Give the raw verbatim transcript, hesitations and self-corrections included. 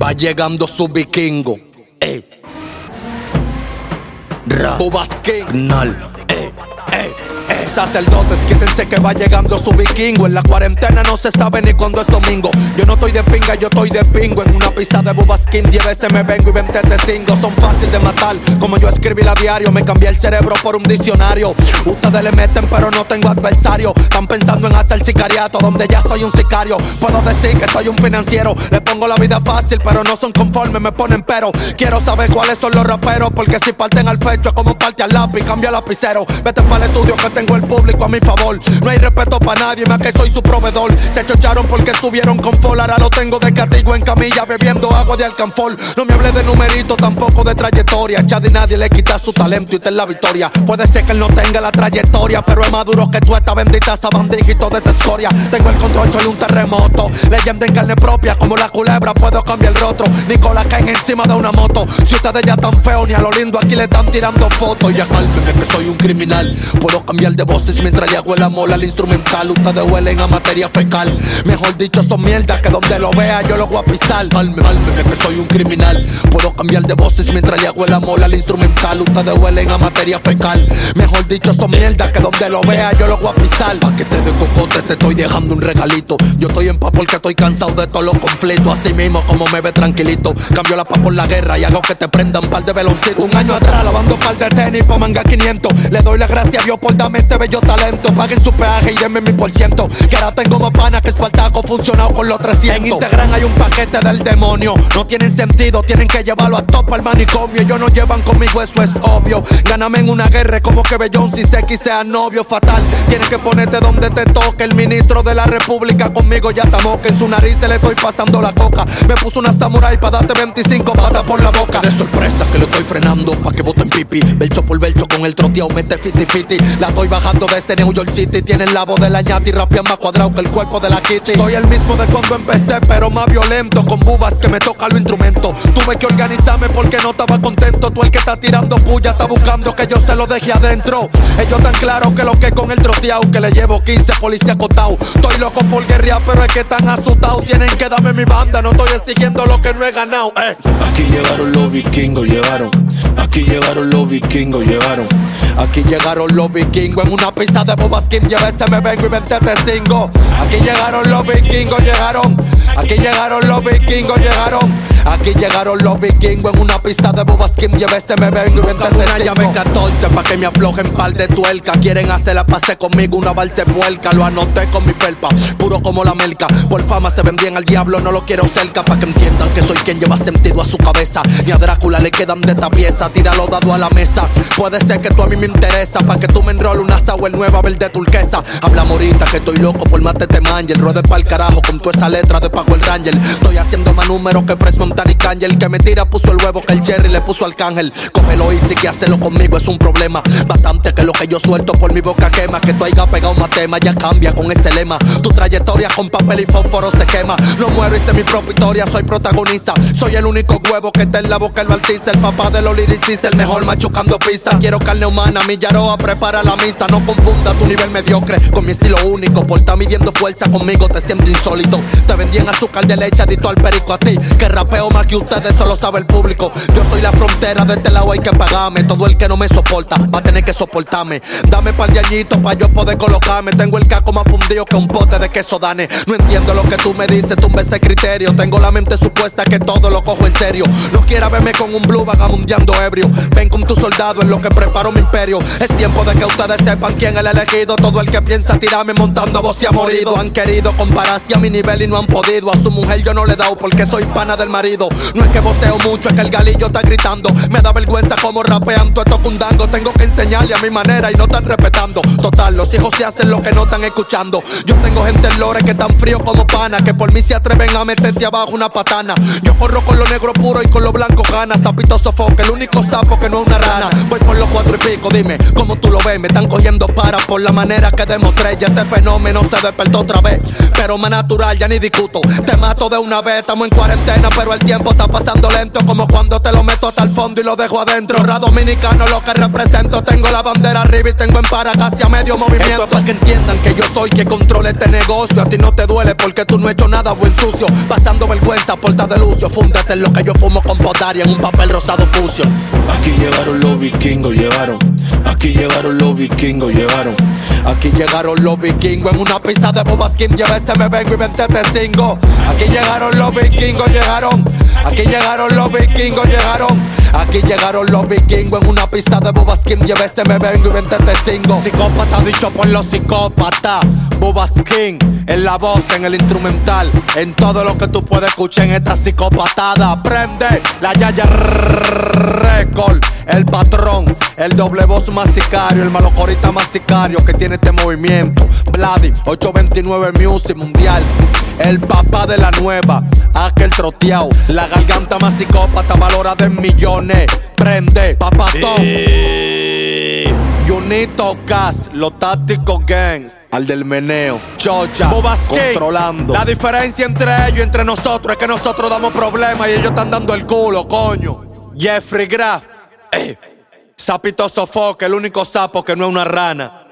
Va llegando su vikingo. Ey. Ra. Bubasquinal. Ey. Ey. Ey. Sacerdotes, quítense que va llegando su vikingo. En la cuarentena no se sabe ni cuándo es domingo. Yo no estoy de pinga, yo estoy de pingo. En una pista de Bubasquín, diez veces me vengo y veinte te cingo. Son fáciles de matar, como yo escribí la diario. Me cambié el cerebro por un diccionario. Ustedes le meten pero no tengo adversario. Están pensando en hacer sicariato donde ya soy un sicario. Puedo decir que soy un financiero. Le pongo la vida fácil pero no son conformes, me ponen pero. Quiero saber cuáles son los raperos, porque si parten al pecho es como parte al lápiz, cambia lapicero. Vete para el estudio que tengo el público a mi favor. No hay respeto para nadie más que soy su proveedor. Se chocharon porque estuvieron con Fol. Ahora lo tengo de castigo en camilla bebiendo agua de alcanfor. No me hable de numerito, tampoco de trayectoria. Ya de nadie le quita su talento y esta es la victoria. Puede ser que él no tenga la trayectoria, pero es más duro que tú, esta bendita sabandijito de esta escoria. Tengo el control, soy un terremoto. Leyenda en carne propia, como la culebra puedo cambiar el rostro. Nicolás caen encima de una moto. Si ustedes ya tan feos ni a lo lindo aquí le están tirando fotos. Ya cálmeme que soy un criminal. Puedo cambiar de voces mientras le hago el amor al instrumental. Ustedes huelen a materia fecal. Mejor dicho son mierda que donde lo vea yo lo voy a pisar. Cálmeme, cálmeme que soy un criminal. Puedo cambiar de voces mientras le hago el amor al instrumental. Ustedes huelen a materia fecal. Mejor dicho son mierda que donde lo vea yo lo voy a pisar. Pa' que te de cocote te estoy dejando un regalito. Yo estoy en paz porque estoy cansado de todos los conflictos. Así mismo como me ve tranquilito. Cambio la paz por la guerra y hago que te prendan par de veloncitos. Un año atrás lavando par de tenis pa' manga quinientos. Le doy las gracias a Dios por darme este bello talento. Paguen su peaje y denme mi por ciento. Que ahora tengo más pana que Espartaco funcionado con los trescientos. En Instagram hay un paquete del demonio. No tienen sentido, tienen que llevarlo a top al manicomio. Ellos no llevan conmigo, eso es obvio. Gáname en una guerra como que Bellón si sé que sea novio fatal. Tienes que ponerte donde te toque. El ministro de la república conmigo ya está moca. En su nariz se le estoy pasando la coca. Me puso una samurai pa' darte veinticinco patas por la boca. De sorpresa que lo estoy frenando pa' que boten pipi. Verso por verso con el troteado mete fiti fiti. La estoy bajando desde New York City. Tienen la voz de la ñata y rapean más cuadrado que el cuerpo de la Kitty. Soy el mismo de cuando empecé pero más violento. Con bubas que me toca los instrumentos. Tuve que organizarme porque no estaba contento. Tú el que está tirando puya está buscando que yo se lo deje adentro. Ellos tan claros que lo que con el troteado. Que le llevo quince policías acotados. Estoy loco por guerrear pero es que están asustados. Tienen que darme mi banda, no estoy exigiendo lo que no he ganado. eh. Aquí llegaron los vikingos, llegaron. Aquí llegaron los vikingos, llegaron. Aquí llegaron los vikingos en una pista de Bubasquín. Ya veces me vengo y veinte te cingo. Aquí llegaron los vikingos, llegaron. Aquí llegaron los vikingos, llegaron. Aquí llegaron los vikingos en una pista de Bubasquín. Ya veces me vengo y veinte te cingo. Llame catorce pa' que me aflojen par de tuerca. Quieren hacer la pase conmigo, una balse puerca. Lo anoté con mi felpa, puro como la melca. Por fama se vendían al diablo, no lo quiero cerca. Pa' que entiendan que soy quien lleva sentido a su cabeza. Ni a Drácula le quedan de esta pieza. Tira los dados a la mesa. Puede ser que tú a mí me interesa. Pa' que tú me enroles una sour nueva verde turquesa. Habla morita que estoy loco por matete mangel. Ruede pa'l carajo con toda esa letra de Paco el Ranger. Estoy haciendo más números que Fresh Montana y Kanye. El que me tira puso el huevo que el Cherry le puso al cángel. Cógelo easy que hacerlo conmigo es un problema. Bastante que lo que yo suelto por mi boca quema. Que tú hayas pegado más tema, ya cambia con ese lema. Tu trayectoria con papel y fósforo se quema. No muero, hice mi propia historia, soy protagonista. Soy el único huevo que está en la boca el artista. El papá de los lyricistas, el mejor machucando pistas. Quiero carne humana, mi Yaroa prepara la mista. No confunda tu nivel mediocre con mi estilo único. Por estar midiendo fuerza conmigo te siento insólito. Te vendían azúcar de leche adicto al perico. A ti que rapeo más que ustedes, solo sabe el público. Yo soy la frontera, de este lado hay que pagarme. Todo el que no me soporta va a tener que soportarme. Dame par de añitos pa' yo poder colocarme. Tengo el caco más fundido que un pote de queso Dane. No entiendo lo que tú me dices, tumbe ese criterio. Tengo la mente supuesta que todo lo cojo en serio. No quiera verme con un blue vagamundeando ebrio. Ven con tu soldado en lo que preparo mi imperio. Es tiempo de que ustedes sepan quién es el elegido. Todo el que piensa tirarme montando voz se ha morido. Han querido compararse a mi nivel y no han podido. A su mujer yo no le he dado porque soy pana del marido. No es que voceo mucho, es que el galillo está gritando. Me da vergüenza como rapean todo esto cundango. Tengo que enseñarle a mi manera y no están respetando. Total, los hijos se hacen lo que no están escuchando. Yo tengo gente en lore que tan frío como pana, que por mí se atreven a meterte abajo una patana. Yo corro con lo negro puro y con lo blanco gana. Sapito sofoque, el único sapo que no es una rana. Voy por los cuatro y pico, dime, ¿cómo tú lo ves? Me están cogiendo para por la manera que demostré. Ya este fenómeno se despertó otra vez, pero más natural, ya ni discuto. Te mato de una vez, estamos en cuarentena, pero el el tiempo está pasando lento, como cuando te lo meto hasta el fondo y lo dejo adentro. Ra dominicano lo que represento, tengo la bandera arriba y tengo en para casi a medio movimiento. Esto es para que entiendan que yo soy que controla este negocio. A ti no te duele porque tú no has hecho nada buen sucio. Pasando vergüenza, porta de lucio. Fúndete en lo que yo fumo con podaria en un papel rosado fusion. Aquí llegaron los vikingos, llegaron. Aquí llegaron los vikingos, llegaron. Aquí llegaron los vikingos en una pista de Boba Skin. Llévese, me vengo y vente te cingo. Aquí llegaron los vikingos, llegaron. Aquí llegaron los vikingos, llegaron. Aquí llegaron los vikingos en una pista de Boba Skin. Llévese, me vengo y vente te cingo. Psicópata dicho por los psicópatas. Boba Skin en la voz, en el instrumental, en todo lo que tú puedes escuchar en esta psicopatada. Prende la Yaya Record, el patrón, el doble voz más sicario, el malocorita más sicario que tiene este movimiento. Vladi, ocho veintinueve Music Mundial, el papá de la nueva, aquel troteado, la garganta más psicópata, valorada en millones. Prende, papatón. Eh. Junito Gas, los tácticos gangs, al del meneo, Chocha, Boba Skin, controlando. La diferencia entre ellos y entre nosotros es que nosotros damos problemas y ellos están dando el culo, coño. Jeffrey Graf, eh. Sapito Sofoque, el único sapo que no es una rana.